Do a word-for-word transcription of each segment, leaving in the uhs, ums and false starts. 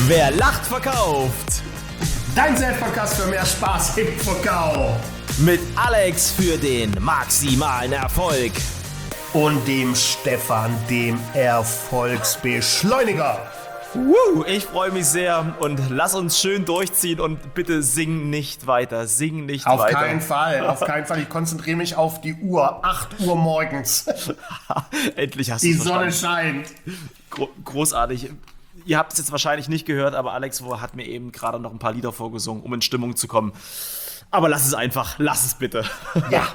Wer lacht, verkauft. Dein Selbstpodcast für mehr Spaß im Verkauf. Mit Alex für den maximalen Erfolg. Und dem Stefan, dem Erfolgsbeschleuniger. Woo, ich freue mich sehr und lass uns schön durchziehen und bitte sing nicht weiter, sing nicht auf weiter. Auf keinen Fall, auf keinen Fall. Ich konzentriere mich auf die Uhr, acht Uhr morgens. Endlich hast du es Die Sonne scheint. Gro- großartig. Ihr habt es jetzt wahrscheinlich nicht gehört, aber Alex hat mir eben gerade noch ein paar Lieder vorgesungen, um in Stimmung zu kommen. Aber lass es einfach, lass es bitte. Ja.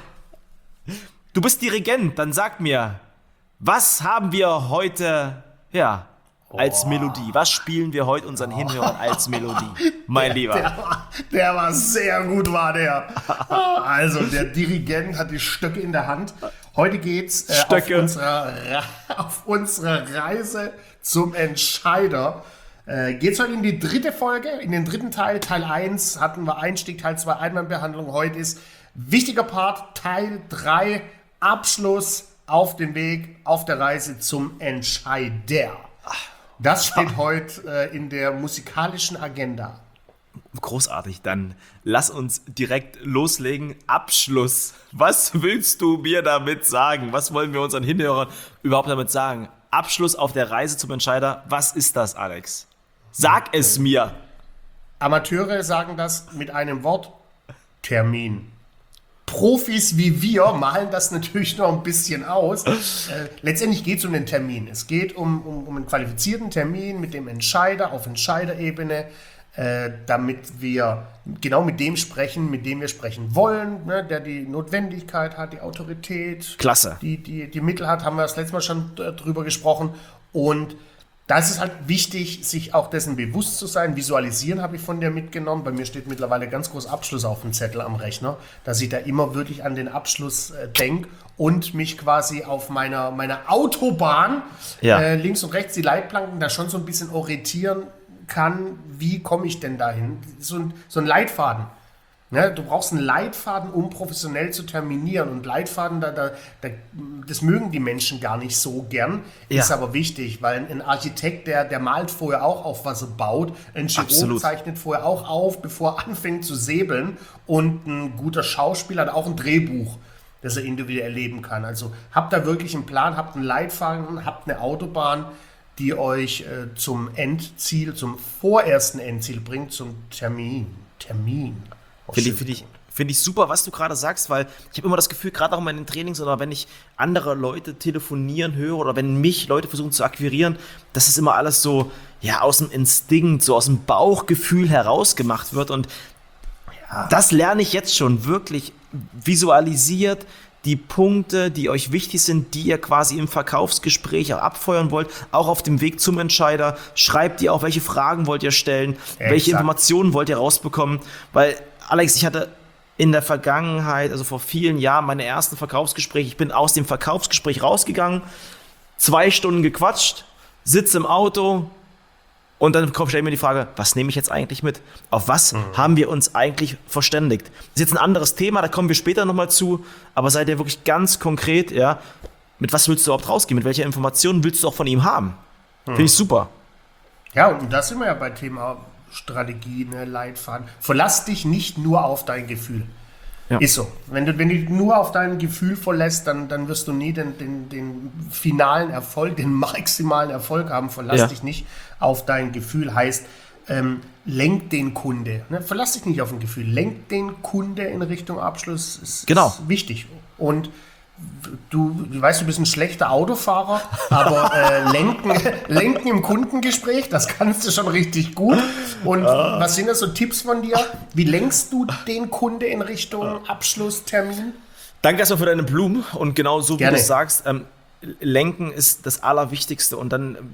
Du bist Dirigent, dann sag mir, was haben wir heute, ja, als oh. Melodie? Was spielen wir heute unseren Hinhörern als Melodie, mein Lieber? Der war, der war sehr gut, war der. Also, der Dirigent hat die Stöcke in der Hand. Heute geht's äh, auf, unserer, auf unserer Reise zum Entscheider. Äh, geht's heute in die dritte Folge, in den dritten Teil. Teil eins hatten wir Einstieg, Teil zwei Einwandbehandlung. Heute ist wichtiger Part, Teil drei, Abschluss auf dem Weg, auf der Reise zum Entscheider. Das steht heute äh, in der musikalischen Agenda. Großartig, dann lass uns direkt loslegen. Abschluss. Was willst du mir damit sagen? Was wollen wir unseren Hinhörern überhaupt damit sagen? Abschluss auf der Reise zum Entscheider. Was ist das, Alex? Sag es mir. Amateure sagen das mit einem Wort: Termin. Profis wie wir malen das natürlich noch ein bisschen aus. Äh, letztendlich geht es um den Termin. Es geht um, um, um einen qualifizierten Termin mit dem Entscheider auf Entscheiderebene, äh, damit wir genau mit dem sprechen, mit dem wir sprechen wollen, ne, der die Notwendigkeit hat, die Autorität, Klasse. Die, die, die Mittel hat, haben wir das letzte Mal schon äh, drüber gesprochen. Und da ist es halt wichtig, sich auch dessen bewusst zu sein. Visualisieren habe ich von dir mitgenommen. Bei mir steht mittlerweile ganz groß Abschluss auf dem Zettel am Rechner, dass ich da immer wirklich an den Abschluss äh, denke und mich quasi auf meiner, meiner Autobahn ja. äh, links und rechts die Leitplanken da schon so ein bisschen orientieren kann. Wie komme ich denn dahin? So ein, so ein Leitfaden. Ne, du brauchst einen Leitfaden, um professionell zu terminieren. Und Leitfaden, da, da, da, das mögen die Menschen gar nicht so gern. Ja. Ist aber wichtig, weil ein Architekt, der, der malt vorher auch auf, was er baut. Ein Chirurg Absolut. zeichnet vorher auch auf, bevor er anfängt zu säbeln. Und ein guter Schauspieler hat auch ein Drehbuch, das er individuell erleben kann. Also habt da wirklich einen Plan, habt einen Leitfaden, habt eine Autobahn, die euch äh, zum Endziel, zum vorersten Endziel bringt, zum Termin. Termin. Finde ich, find ich, find ich super, was du gerade sagst, weil ich habe immer das Gefühl, gerade auch in meinen Trainings oder wenn ich andere Leute telefonieren höre oder wenn mich Leute versuchen zu akquirieren, dass es immer alles so ja, aus dem Instinkt, so aus dem Bauchgefühl heraus gemacht wird. Und ja. das lerne ich jetzt schon wirklich visualisiert. Die Punkte, die euch wichtig sind, die ihr quasi im Verkaufsgespräch auch abfeuern wollt, auch auf dem Weg zum Entscheider. Schreibt ihr auch, welche Fragen wollt ihr stellen, Exakt. welche Informationen wollt ihr rausbekommen, weil Alex, ich hatte in der Vergangenheit, also vor vielen Jahren, meine ersten Verkaufsgespräche. Ich bin aus dem Verkaufsgespräch rausgegangen, zwei Stunden gequatscht, sitze im Auto und dann stelle ich mir die Frage, was nehme ich jetzt eigentlich mit? Auf was mhm. haben wir uns eigentlich verständigt? Das ist jetzt ein anderes Thema, da kommen wir später nochmal zu, aber seid ihr wirklich ganz konkret, ja, mit was willst du überhaupt rausgehen? Mit welcher Information willst du auch von ihm haben? Mhm. Finde ich super. Ja, und da sind wir ja bei Thema Strategie, ne, Leitfaden. Verlass dich nicht nur auf dein Gefühl. Ja. Ist so. Wenn du, wenn du nur auf dein Gefühl verlässt, dann, dann wirst du nie den, den, den finalen Erfolg, den maximalen Erfolg haben. Verlass ja. dich nicht auf dein Gefühl. Heißt, ähm, lenk den Kunde. Ne? Verlass dich nicht auf ein Gefühl. Lenk den Kunde in Richtung Abschluss. Ist, genau. ist wichtig. Und Du, du weißt, du bist ein schlechter Autofahrer, aber äh, lenken, lenken im Kundengespräch, das kannst du schon richtig gut. Und ah. was sind das so Tipps von dir? Wie lenkst du den Kunde in Richtung Abschlusstermin? Danke erstmal für deine Blumen und genau so, wie Gerne. du sagst, ähm, lenken ist das Allerwichtigste und dann ähm,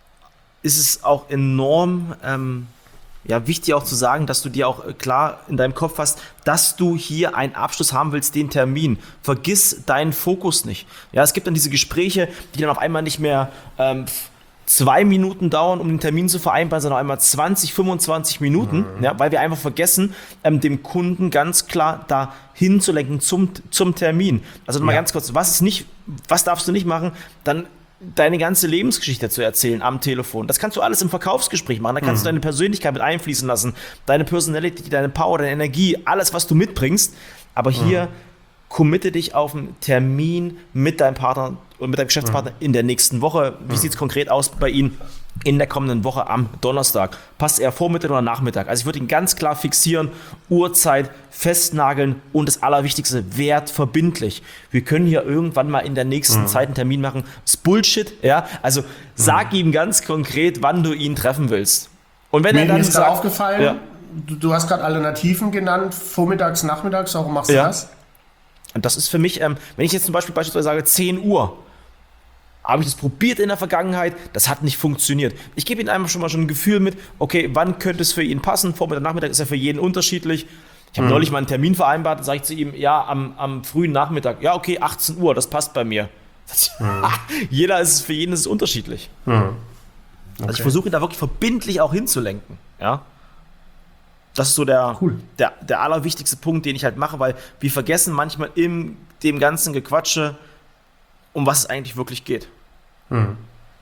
ist es auch enorm ähm, ja, wichtig auch zu sagen, dass du dir auch klar in deinem Kopf hast, dass du hier einen Abschluss haben willst, den Termin. Vergiss deinen Fokus nicht. Ja, es gibt dann diese Gespräche, die dann auf einmal nicht mehr ähm, zwei Minuten dauern, um den Termin zu vereinbaren, sondern einmal zwanzig, fünfundzwanzig Minuten, mhm. ja, weil wir einfach vergessen, ähm, dem Kunden ganz klar da hinzulenken zum, zum Termin. Also nochmal ja. ganz kurz, was ist nicht, was darfst du nicht machen? Dann deine ganze Lebensgeschichte zu erzählen am Telefon. Das kannst du alles im Verkaufsgespräch machen. Da kannst mhm. du deine Persönlichkeit mit einfließen lassen, deine Personality, deine Power, deine Energie, alles, was du mitbringst. Aber hier mhm. committe dich auf einen Termin mit deinem Partner und mit deinem Geschäftspartner mhm. in der nächsten Woche. Wie mhm. sieht es konkret aus bei Ihnen in der kommenden Woche am Donnerstag? Passt eher Vormittag oder Nachmittag? Also ich würde ihn ganz klar fixieren, Uhrzeit festnageln und das Allerwichtigste, wertverbindlich. Wir können hier irgendwann mal in der nächsten mhm. Zeit einen Termin machen. Das ist Bullshit, ja? Also sag mhm. ihm ganz konkret, wann du ihn treffen willst. Und wenn Mir er dann ist sagt, aufgefallen, ja. du, du hast gerade Alternativen genannt, vormittags, nachmittags, warum machst du ja. das? Und das ist für mich, ähm, wenn ich jetzt zum Beispiel beispielsweise sage zehn Uhr, habe ich das probiert in der Vergangenheit, das hat nicht funktioniert. Ich gebe Ihnen einfach schon mal schon ein Gefühl mit, okay, wann könnte es für ihn passen? Vormittag, Nachmittag ist ja für jeden unterschiedlich. Ich habe mhm. neulich mal einen Termin vereinbart, sage ich zu ihm, ja, am, am frühen Nachmittag, ja, okay, achtzehn Uhr, das passt bei mir. Mhm. Jeder ist, für jeden ist es unterschiedlich. Mhm. Okay. Also ich versuche ihn da wirklich verbindlich auch hinzulenken, ja. Das ist so der, cool. der, der allerwichtigste Punkt, den ich halt mache, weil wir vergessen manchmal in dem ganzen Gequatsche, um was es eigentlich wirklich geht. Hm.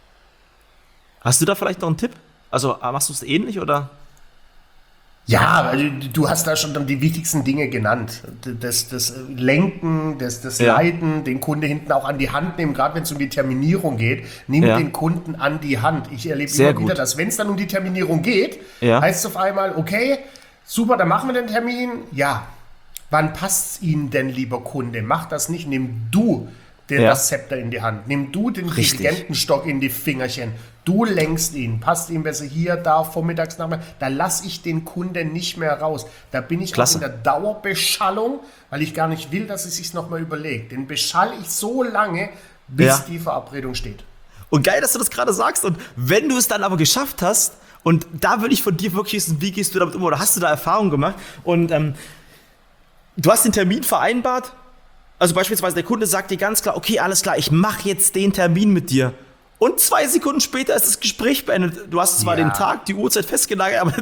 Hast du da vielleicht noch einen Tipp? Also machst du es ähnlich oder? Ja, also du hast da schon dann die wichtigsten Dinge genannt. Das, das Lenken, das, das ja. Leiten, den Kunde hinten auch an die Hand nehmen, gerade wenn es um die Terminierung geht, nimm ja. den Kunden an die Hand. Ich erlebe Sehr immer gut. wieder, dass wenn es dann um die Terminierung geht, ja. heißt es auf einmal, okay, super, dann machen wir den Termin. Ja, wann passt es Ihnen denn, lieber Kunde? Mach das nicht, nimm du den ja. das Zepter in die Hand. Nimm du den Dirigentenstock in die Fingerchen. Du lenkst ihn. Passt ihm besser hier, da, vormittags, nachmittags. Da lasse ich den Kunden nicht mehr raus. Da bin ich Klasse. auch in der Dauerbeschallung, weil ich gar nicht will, dass er sich nochmal überlegt. Den beschall ich so lange, bis ja. die Verabredung steht. Und geil, dass du das gerade sagst. Und wenn du es dann aber geschafft hast, und da will ich von dir wirklich wissen, wie gehst du damit um? Oder hast du da Erfahrung gemacht? Und ähm, du hast den Termin vereinbart. Also beispielsweise der Kunde sagt dir ganz klar, okay, alles klar, ich mache jetzt den Termin mit dir. Und zwei Sekunden später ist das Gespräch beendet. Du hast zwar ja. den Tag, die Uhrzeit festgelagert, aber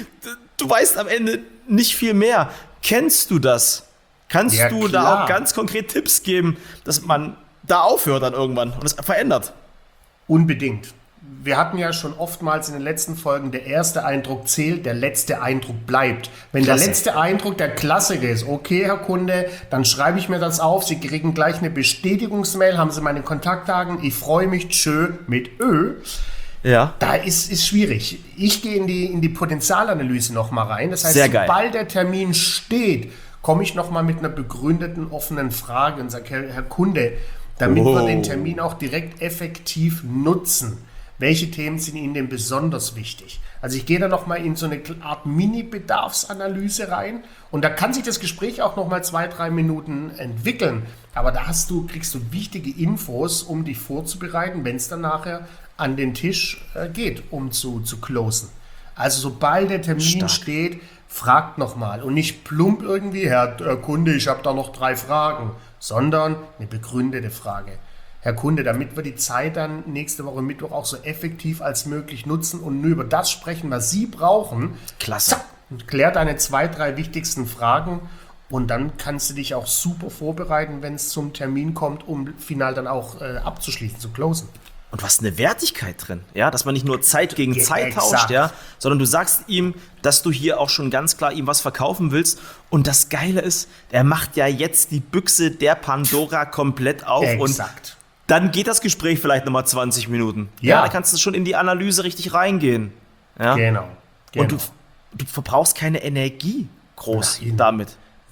du weißt am Ende nicht viel mehr. Kennst du das? Kannst ja, du klar. da auch ganz konkret Tipps geben, dass man da aufhört dann irgendwann und es verändert? Unbedingt. Wir hatten ja schon oftmals in den letzten Folgen, der erste Eindruck zählt, der letzte Eindruck bleibt. Wenn Klasse. der letzte Eindruck der Klassiker ist, okay, Herr Kunde, dann schreibe ich mir das auf, Sie kriegen gleich eine Bestätigungsmail, haben Sie meine Kontaktdaten, ich freue mich, tschö, mit Ö. Ja. Da ist es schwierig. Ich gehe in die, in die Potenzialanalyse nochmal rein. Das heißt, Sehr geil. sobald der Termin steht, komme ich nochmal mit einer begründeten, offenen Frage und sage, Herr, Herr Kunde, damit oh. wir den Termin auch direkt effektiv nutzen, welche Themen sind Ihnen denn besonders wichtig? Also ich gehe da nochmal in so eine Art Mini-Bedarfsanalyse rein und da kann sich das Gespräch auch nochmal zwei, drei Minuten entwickeln. Aber da hast du, kriegst du wichtige Infos, um dich vorzubereiten, wenn es dann nachher an den Tisch äh, geht, um zu, zu closen. Also sobald der Termin Stark. steht, fragt nochmal und nicht plump irgendwie, Herr äh, Kunde, ich habe da noch drei Fragen, sondern eine begründete Frage. Herr Kunde, damit wir die Zeit dann nächste Woche Mittwoch auch so effektiv als möglich nutzen und nur über das sprechen, was Sie brauchen. Klasse. Zack, und klär deine zwei, drei wichtigsten Fragen und dann kannst du dich auch super vorbereiten, wenn es zum Termin kommt, um final dann auch äh, abzuschließen, zu closen. Und was eine Wertigkeit drin, ja, dass man nicht nur Zeit gegen Ja, Zeit exakt. tauscht, ja, sondern du sagst ihm, dass du hier auch schon ganz klar ihm was verkaufen willst. Und das Geile ist, er macht ja jetzt die Büchse der Pandora komplett auf Exakt. und dann geht das Gespräch vielleicht nochmal zwanzig Minuten. Ja. ja, da kannst du schon in die Analyse richtig reingehen. Ja? Genau. genau. Und du, du verbrauchst keine Energie groß Nein. damit.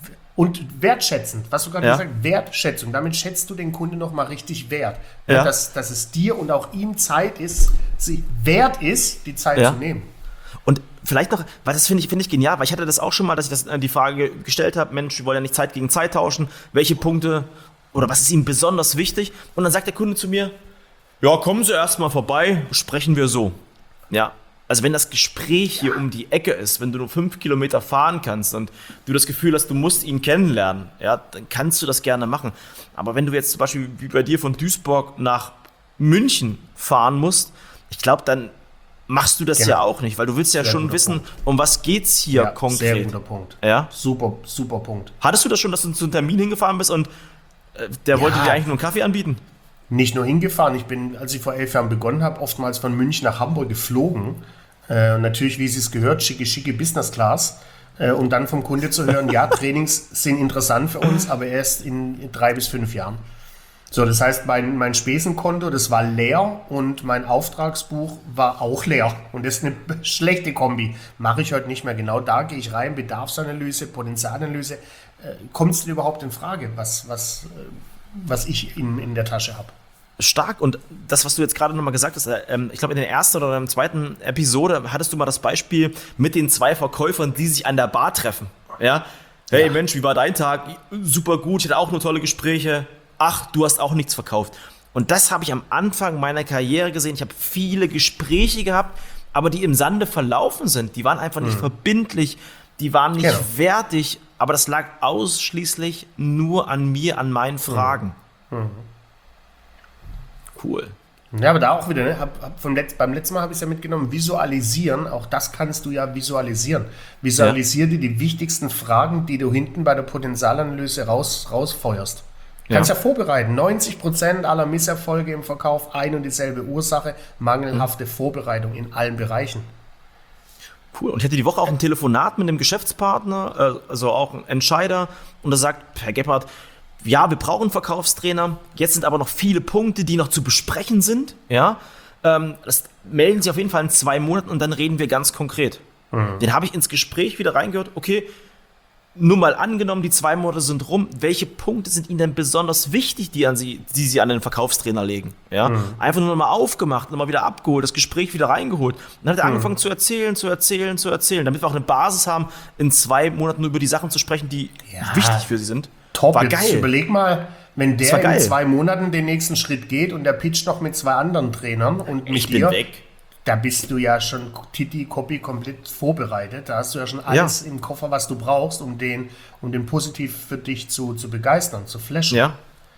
Und wertschätzend, was du gerade Ja. gesagt hast, Wertschätzung, damit schätzt du den Kunden nochmal richtig wert. Ja. Dass, dass es dir und auch ihm Zeit ist, sie wert ist, die Zeit Ja. zu nehmen. Und vielleicht noch, weil das finde ich, finde ich genial, weil ich hatte das auch schon mal, dass ich das, äh, die Frage gestellt habe, Mensch, wir wollen ja nicht Zeit gegen Zeit tauschen, welche Punkte oder was ist Ihnen besonders wichtig? Und dann sagt der Kunde zu mir, ja, kommen Sie erst mal vorbei, sprechen wir so. Ja, also wenn das Gespräch hier um die Ecke ist, wenn du nur fünf Kilometer fahren kannst und du das Gefühl hast, du musst ihn kennenlernen, ja, dann kannst du das gerne machen. Aber wenn du jetzt zum Beispiel wie bei dir von Duisburg nach München fahren musst, ich glaube, dann machst du das Genau. ja auch nicht, weil du willst ja Sehr schon guter wissen, Punkt. um was geht's hier Ja, konkret. sehr guter Punkt. Ja? Super, super Punkt. Hattest du das schon, dass du zu einem Termin hingefahren bist und äh, der Ja. wollte dir eigentlich nur einen Kaffee anbieten? nicht nur hingefahren. Ich bin, als ich vor elf Jahren begonnen habe, oftmals von München nach Hamburg geflogen. Äh, natürlich, wie es gehört, schicke, schicke Business Class. Äh, um dann vom Kunde zu hören, ja, Trainings sind interessant für uns, aber erst in, in drei bis fünf Jahren. So, das heißt, mein, mein Spesenkonto, das war leer und mein Auftragsbuch war auch leer. Und das ist eine schlechte Kombi. Mache ich heute nicht mehr. Genau da gehe ich rein, Bedarfsanalyse, Potenzialanalyse. Äh, kommt es denn überhaupt in Frage, was, was, äh, was ich in, in der Tasche habe? Stark. Und das, was du jetzt gerade nochmal gesagt hast, ähm, ich glaube, in der ersten oder in der zweiten Episode hattest du mal das Beispiel mit den zwei Verkäufern, die sich an der Bar treffen. Ja? Hey ja. Mensch, wie war dein Tag? Super gut, ich hatte auch nur tolle Gespräche. Ach, du hast auch nichts verkauft. Und das habe ich am Anfang meiner Karriere gesehen. Ich habe viele Gespräche gehabt, aber die im Sande verlaufen sind. Die waren einfach nicht mhm. verbindlich, die waren nicht genau. wertig, aber das lag ausschließlich nur an mir, an meinen Fragen. Mhm. Cool. Ja, aber da auch wieder, ne? hab, hab vom Letz-, beim letzten Mal habe ich es ja mitgenommen, visualisieren, auch das kannst du ja visualisieren. Visualisier ja. dir die wichtigsten Fragen, die du hinten bei der Potenzialanalyse raus, rausfeuerst. Du kannst ja. ja vorbereiten. neunzig Prozent aller Misserfolge im Verkauf, ein und dieselbe Ursache, mangelhafte mhm. Vorbereitung in allen Bereichen. Cool. Und ich hatte die Woche auch ein Telefonat mit einem Geschäftspartner, also auch ein Entscheider, und er sagt, Herr Gebhardt, ja, wir brauchen einen Verkaufstrainer, jetzt sind aber noch viele Punkte, die noch zu besprechen sind. Ja, ähm, das melden Sie auf jeden Fall in zwei Monaten und dann reden wir ganz konkret. Mhm. Den habe ich ins Gespräch wieder reingehört, okay, nur mal angenommen, die zwei Monate sind rum, welche Punkte sind Ihnen denn besonders wichtig, die, an Sie, die Sie an den Verkaufstrainer legen? Ja? Mhm. Einfach nur noch mal aufgemacht, nochmal wieder abgeholt, das Gespräch wieder reingeholt. Und dann hat er mhm. angefangen zu erzählen, zu erzählen, zu erzählen, damit wir auch eine Basis haben, in zwei Monaten über die Sachen zu sprechen, die ja. wichtig für Sie sind. Top, war geil. Überleg mal, wenn der in zwei Monaten den nächsten Schritt geht und der pitcht noch mit zwei anderen Trainern und mit ich dir, bin weg. Da bist du ja schon Titi Copy komplett vorbereitet. Da hast du ja schon alles ja. im Koffer, was du brauchst, um den, um den positiv für dich zu, zu begeistern, zu flashen. Ja.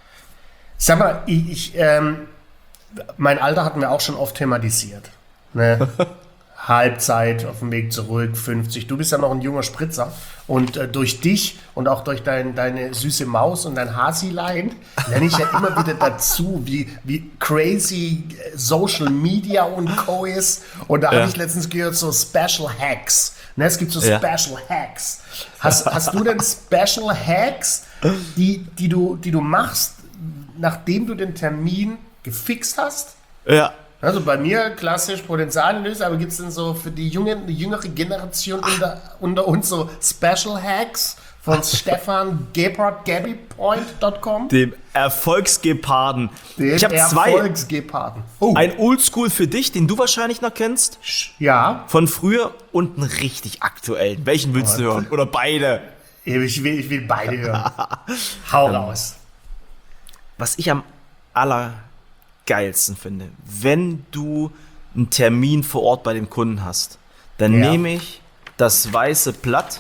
Sag mal, ich, ich, ähm, mein Alter hatten wir auch schon oft thematisiert. Ne? Halbzeit, auf dem Weg zurück, fünfzig. Du bist ja noch ein junger Spritzer. Und äh, durch dich und auch durch dein, deine süße Maus und dein Hasilein lerne ich ja immer wieder dazu, wie, wie crazy Social Media und Co. ist. Und da ja. habe ich letztens gehört, so Special Hacks. Ne, es gibt so ja. Special Hacks. Hast, hast du denn Special Hacks, die, die, du, die du machst, nachdem du den Termin gefixt hast? Ja. Also bei mir klassisch Potenzialanalyse, aber gibt es denn so für die, junge, die jüngere Generation unter, unter uns so Special Hacks von Stefan Gebhardt, Gabbypoint Punkt com? Dem Erfolgsgeparden. Dem ich habe zwei. Erfolgsgeparden. Oh. Ein Oldschool für dich, den du wahrscheinlich noch kennst. Ja. Von früher und einen richtig aktuellen. Welchen willst du hören? Oder beide? Ich will, ich will beide hören. Hau raus. Was ich am aller geilsten finde, wenn du einen Termin vor Ort bei dem Kunden hast, dann ja. nehme ich das weiße Blatt,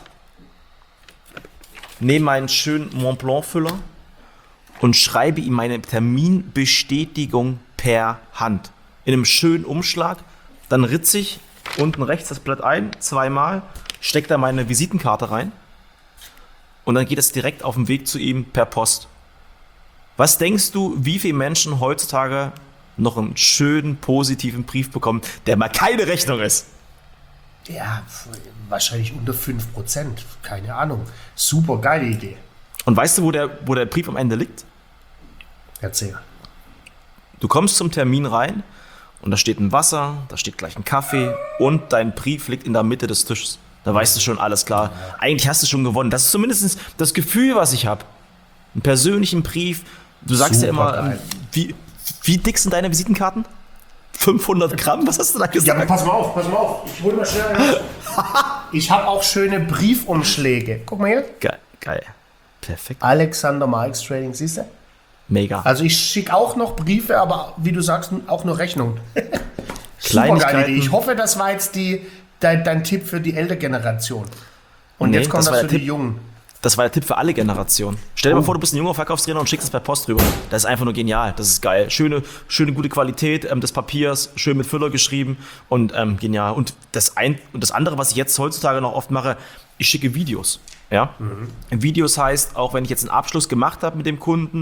nehme meinen schönen Mont Blanc Füller und schreibe ihm meine Terminbestätigung per Hand. In einem schönen Umschlag, dann ritze ich unten rechts das Blatt ein, zweimal, stecke da meine Visitenkarte rein und dann geht es direkt auf dem Weg zu ihm per Post. Was denkst du, wie viele Menschen heutzutage noch einen schönen, positiven Brief bekommen, der mal keine Rechnung ist? Ja, wahrscheinlich unter fünf Prozent. Keine Ahnung. Super geile Idee. Und weißt du, wo der, wo der Brief am Ende liegt? Erzähl. Du kommst zum Termin rein und da steht ein Wasser, da steht gleich ein Kaffee und dein Brief liegt in der Mitte des Tisches. Da weißt du schon, alles klar. Ja. Eigentlich hast du schon gewonnen. Das ist zumindest das Gefühl, was ich habe. Einen persönlichen Brief. Du sagst Super ja immer, wie, wie dick sind deine Visitenkarten? fünfhundert Gramm? Was hast du da gesagt? Ja, aber pass mal auf, pass mal auf. Ich hol mal schnell eine. Ich habe auch schöne Briefumschläge. Guck mal hier. Geil, geil. Perfekt. Alexander Marx Trading, siehst du? Mega. Also ich schicke auch noch Briefe, aber wie du sagst, auch nur Rechnungen. Super geile Idee. Ich hoffe, das war jetzt die, dein, dein Tipp für die ältere Generation. Und nee, jetzt kommt das, das für die Tipp. Jungen. Das war der Tipp für alle Generationen. Stell dir oh. mal vor, du bist ein junger Verkaufstrainer und schickst es per Post rüber. Das ist einfach nur genial. Das ist geil. Schöne, schöne gute Qualität ähm, des Papiers, schön mit Füller geschrieben und ähm, genial. Und das, ein, und das andere, was ich jetzt heutzutage noch oft mache, ich schicke Videos. Ja? Mhm. Videos heißt, auch wenn ich jetzt einen Abschluss gemacht habe mit dem Kunden,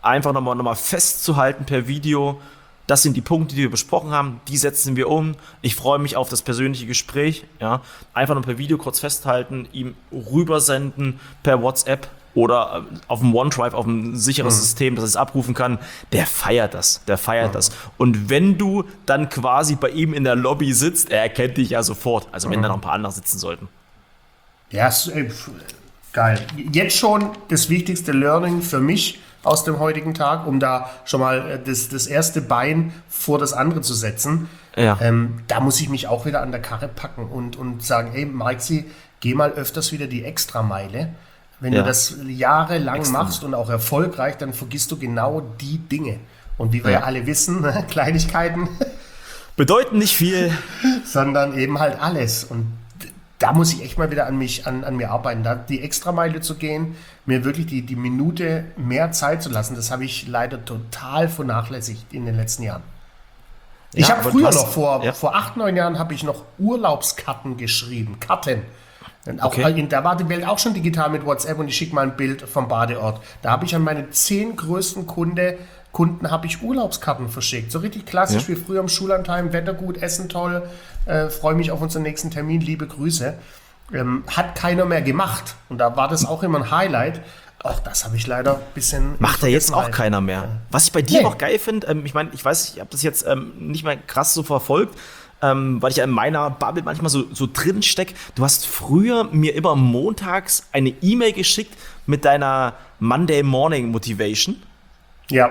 einfach nochmal noch mal festzuhalten per Video. Das sind die Punkte, die wir besprochen haben, die setzen wir um. Ich freue mich auf das persönliche Gespräch. Ja. Einfach nur per Video kurz festhalten, ihm rübersenden per WhatsApp oder auf dem OneDrive, auf einem sicheres mhm. System, dass es abrufen kann. Der feiert das, der feiert mhm. das. Und wenn du dann quasi bei ihm in der Lobby sitzt, er erkennt dich ja sofort. Also wenn mhm. da noch ein paar andere sitzen sollten. Ja, äh, geil. Jetzt schon das wichtigste Learning für mich aus dem heutigen Tag, um da schon mal das, das erste Bein vor das andere zu setzen. Ja. Ähm, da muss ich mich auch wieder an der Karre packen und, und sagen, hey Marxi, geh mal öfters wieder die Extrameile. Wenn ja. du das jahrelang Extra. machst und auch erfolgreich, dann vergisst du genau die Dinge. Und wie wir ja, ja alle wissen, Kleinigkeiten bedeuten nicht viel, sondern eben halt alles. Und da muss ich echt mal wieder an mich, an, an mir arbeiten, da die Extrameile zu gehen, mir wirklich die, die Minute mehr Zeit zu lassen. Das habe ich leider total vernachlässigt in den letzten Jahren. Ich ja, habe früher hast, noch, vor, ja. vor acht, neun Jahren habe ich noch Urlaubskarten geschrieben, Karten. Und auch, okay. Da war die Welt auch schon digital mit WhatsApp und ich schicke mal ein Bild vom Badeort. Da habe ich an meine zehn größten Kunde, Kunden habe ich Urlaubskarten verschickt. So richtig klassisch ja. wie früher im Schullandheim, Wetter gut, Essen toll, äh, freue mich auf unseren nächsten Termin, liebe Grüße. Ähm, hat keiner mehr gemacht und da war das auch immer ein Highlight. Auch das habe ich leider ein bisschen... Macht ja jetzt auch keiner mehr. Was ich bei dir nee. auch geil finde, ähm, ich meine, ich weiß, ich habe das jetzt ähm, nicht mehr krass so verfolgt, ähm, weil ich ja in meiner Bubble manchmal so, so drin stecke. Du hast früher mir immer montags eine E-Mail geschickt mit deiner Monday Morning Motivation. Ja.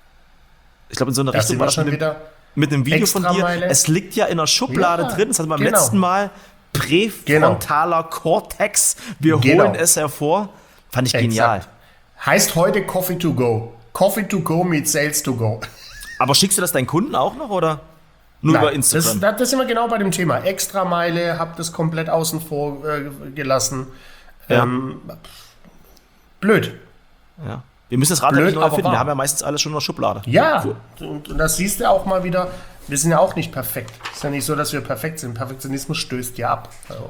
Ich glaube, in so einer Richtung war das schon wieder mit einem Video von dir. Meile. Es liegt ja in der Schublade ja, drin. Das hatten wir beim genau. letzten Mal. Präfrontaler genau. Cortex. Wir genau. holen es hervor. Fand ich Exakt. genial. Heißt heute Coffee to go. Coffee to go mit Sales to go. Aber schickst du das deinen Kunden auch noch oder nur Nein, über Instagram? Das, das sind wir genau bei dem Thema. Extrameile, hab das komplett außen vor äh, gelassen. Ja. Ähm, blöd. Ja. Wir müssen das Rad Blöd, nicht neu erfinden. Wir haben ja meistens alles schon in der Schublade. Ja, cool. und, und das siehst du auch mal wieder. Wir sind ja auch nicht perfekt. Es ist ja nicht so, dass wir perfekt sind. Perfektionismus stößt ja ab. Also.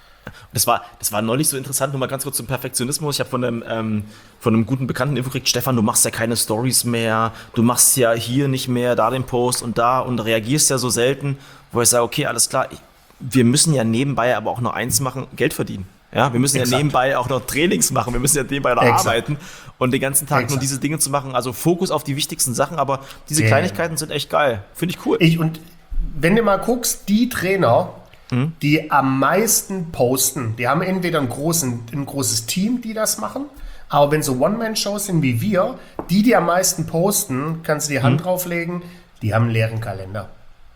Das war, das war neulich so interessant, nur mal ganz kurz zum Perfektionismus. Ich habe von einem, ähm, von einem guten Bekannten Info gekriegt, Stefan, du machst ja keine Stories mehr, du machst ja hier nicht mehr, da den Post und da und reagierst ja so selten, wo ich sage, okay, alles klar, ich, wir müssen ja nebenbei aber auch noch eins machen, Geld verdienen. Ja, wir müssen Exakt. ja nebenbei auch noch Trainings machen, wir müssen ja nebenbei noch Exakt. arbeiten und den ganzen Tag Exakt. nur diese Dinge zu machen, also Fokus auf die wichtigsten Sachen, aber diese yeah. Kleinigkeiten sind echt geil, finde ich cool. Ich, und wenn du mal guckst, die Trainer, hm? die am meisten posten, die haben entweder einen großen, ein großes Team, die das machen, aber wenn so One-Man-Shows sind wie wir, die, die am meisten posten, kannst du die Hand hm? drauflegen, die haben einen leeren Kalender.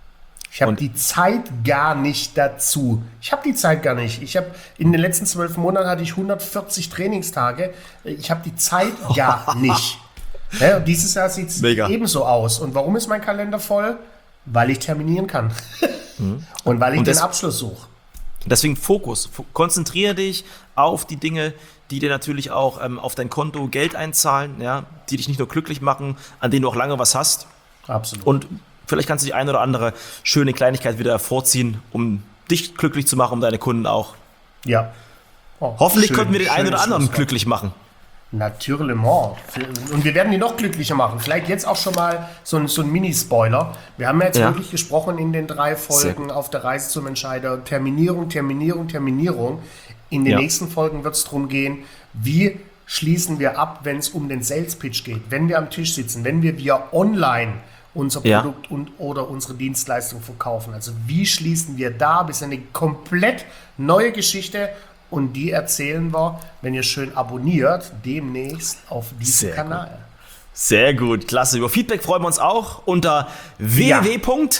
Ich habe die Zeit gar nicht dazu. Ich habe die Zeit gar nicht. Ich habe in den letzten zwölf Monaten hatte ich hundertvierzig Trainingstage. Ich habe die Zeit gar nicht. Ja, dieses Jahr sieht es ebenso aus. Und warum ist mein Kalender voll? Weil ich terminieren kann. Mhm. Und weil ich Und den Abschluss suche. Deswegen Fokus. Konzentriere dich auf die Dinge, die dir natürlich auch ähm, auf dein Konto Geld einzahlen, ja, die dich nicht nur glücklich machen, an denen du auch lange was hast. Absolut. Und vielleicht kannst du die eine oder andere schöne Kleinigkeit wieder hervorziehen, um dich glücklich zu machen, um deine Kunden auch. Ja. Oh, Hoffentlich schön, konnten wir den einen oder anderen glücklich machen. Natürlich. Und wir werden die noch glücklicher machen. Vielleicht jetzt auch schon mal so ein, so ein Mini-Spoiler. Wir haben ja jetzt ja. wirklich gesprochen in den drei Folgen auf der Reise zum Entscheider. Terminierung, Terminierung, Terminierung. In den ja. nächsten Folgen wird es darum gehen, wie schließen wir ab, wenn es um den Sales-Pitch geht. Wenn wir am Tisch sitzen, wenn wir via online unser Produkt ja. und oder unsere Dienstleistung verkaufen. Also wie schließen wir da? Das ist eine komplett neue Geschichte und die erzählen wir, wenn ihr schön abonniert, demnächst auf diesem Sehr Kanal. Gut. Sehr gut, klasse. Über Feedback freuen wir uns auch unter ja. w w w.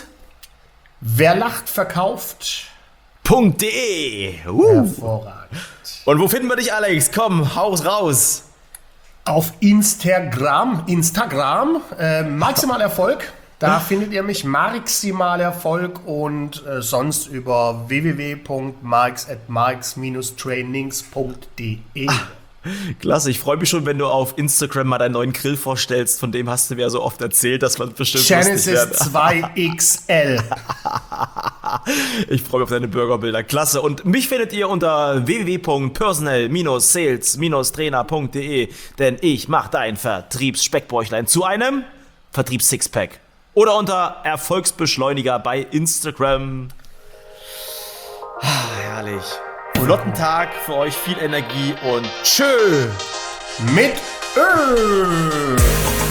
wer lacht verkauft punkt de. Uh. Hervorragend. Und wo finden wir dich, Alex? Komm, haus raus. Auf Instagram, Instagram, äh, maximal Erfolg. Da findet ihr mich, maximal Erfolg und äh, sonst über w w w punkt marx at marx trainings punkt de. Klasse, ich freue mich schon, wenn du auf Instagram mal deinen neuen Grill vorstellst. Von dem hast du mir ja so oft erzählt, dass man bestimmt Genesis zwei X L. Ich freue mich auf deine Burgerbilder. Klasse. Und mich findet ihr unter w w w punkt personal sales trainer punkt d e, denn ich mache dein Vertriebsspeckbäuchlein zu einem Vertriebs-Sixpack. Oder unter Erfolgsbeschleuniger bei Instagram. Ah, herrlich. Flotten Tag für euch, viel Energie und tschö mit Ö.